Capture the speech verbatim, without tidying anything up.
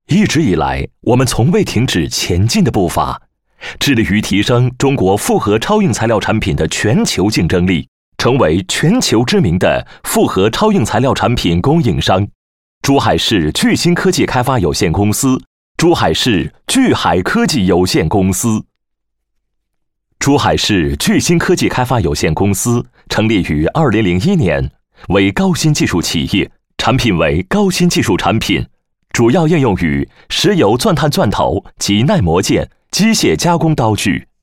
一直以来，我们从未停止前进的步伐，致力于提升中国复合超硬材料产品的全球竞争力，成为全球知名的复合超硬材料产品供应商。珠海市巨星科技开发有限公司，珠海市巨海科技有限公司。珠海市巨星科技开发有限公司成立于二零零一年，为高新技术企业，产品为高新技术产品，主要应用于石油钻探钻头及耐磨件、机械加工刀具。